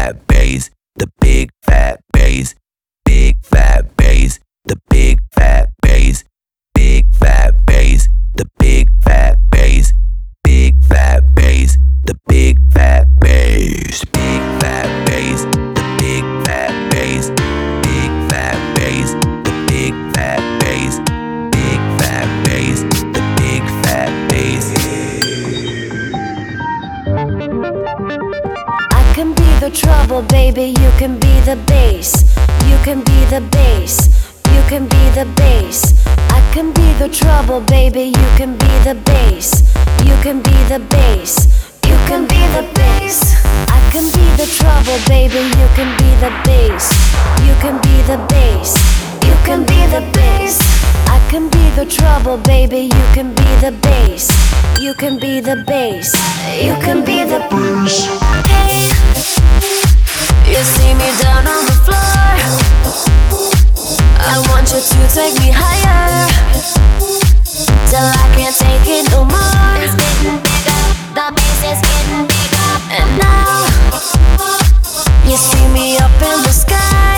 fat bass, the big fat bass, big fat bass, the big fat bass, big fat bass, the big fat bass, big fat bass, the big fat bass, big fat bass, the big fat bass, big fat bass, the big fat bass, big fat bass, the big fat bass. I can be the trouble, baby, you can be the bass. You can be the bass, you can be the bass. I can be the trouble, baby, you can be the bass. You can be the bass, you can be the bass. I can be the trouble, baby, you can be the bass. You can be the bass, you can be the bass. I can be the trouble, baby, you can be the bass. You can be the bass, you can be the bass. Hey, you see me down on the floor. I want you to take me higher, till I can't take it no more. It's getting bigger, the bass is getting bigger. And now, you see me up in the sky.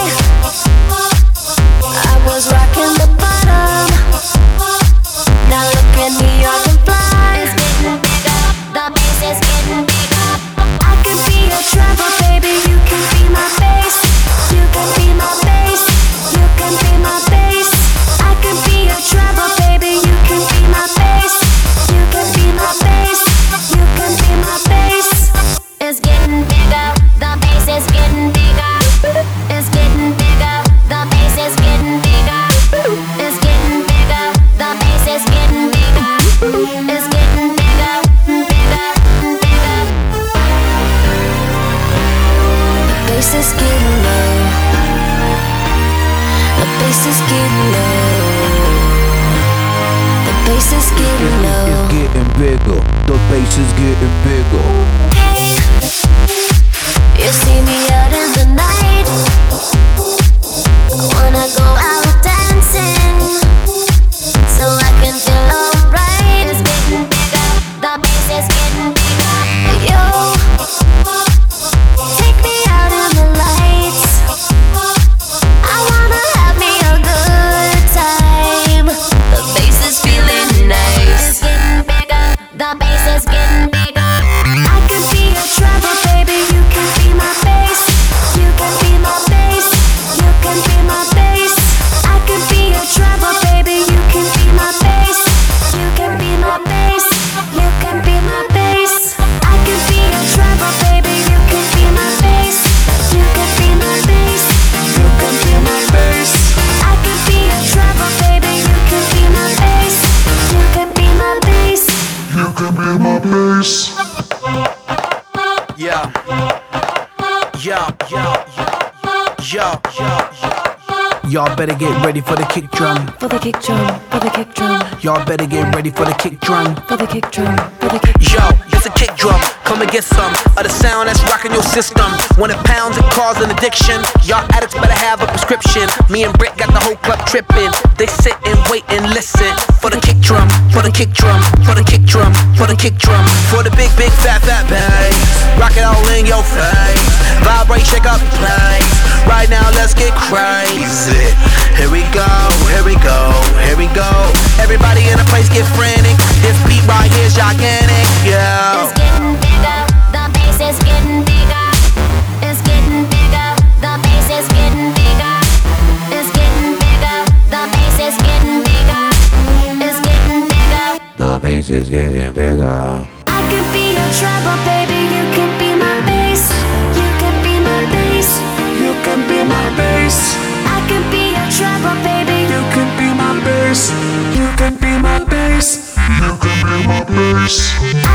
I was rocking the bottom, now look at me, I can fly. It's getting bigger, the bass is getting bigger. I can be your trouble, baby, you can be my bass. You can be my bass, you can be my bass. I can be your trouble, baby, you can be my bass. You can be my bass, you can be my bass. It's getting bigger, the bass is getting bigger. It's getting bigger, the bass is getting bigger. It's getting bigger, the bass is getting bigger. It's getting bigger, bigger, bigger. The bass is getting low. The bass is getting low. The bass is getting low. It's getting bigger, the bass is getting bigger. Hey, you see me out in the night. I wanna go out dancing, so I can feel alright. It's getting bigger, the bass is getting bigger. Yo, take me out in the lights. I wanna have me a good time. The bass is feeling nice. It's getting bigger, the bass is getting bigger. I can be your trouble, baby, you can be my bass. You can be my bass, you can be my bass. I can be your trouble, baby, you can be my bass. You can be my bass, you can be my bass. I can be your trouble, baby, you can be my bass. You can be my bass, you can be my bass. I can be your trouble, baby, you can be my bass. You can be my bass. You can be my bass. Yeah. Yeah, yeah, yeah, yeah, yeah. Y'all better get ready for the kick drum. For the kick drum, for the kick drum, Y'all better get ready for the kick drum. for the kick drum, for the kick Yo, it's a kick drum. Come and get some of the sound that's rocking your system. When it pounds, it causes an addiction. Y'all addicts better have a prescription. Me and Britt got the whole club tripping. They sit and wait and listen for the kick drum, for the kick drum, for the kick drum, for the kick drum, for the big, big, fat, fat bass. Rock it all in your face. Vibrate, shake up the place. Right now, let's get crazy. Here we go, here we go, here we go. Everybody in the place get frantic. This beat right here's gigantic, yeah. It's getting bigger, the bass is getting bigger. It's getting bigger, the bass is getting bigger. It's getting bigger, the bass is getting bigger. It's getting bigger. The bass is getting bigger. I can be your trouble, baby, you can be my bass. You can be my bass. You can be my bass. I can be your trouble, baby. You can be my bass. You can be my bass. You can be my bass. I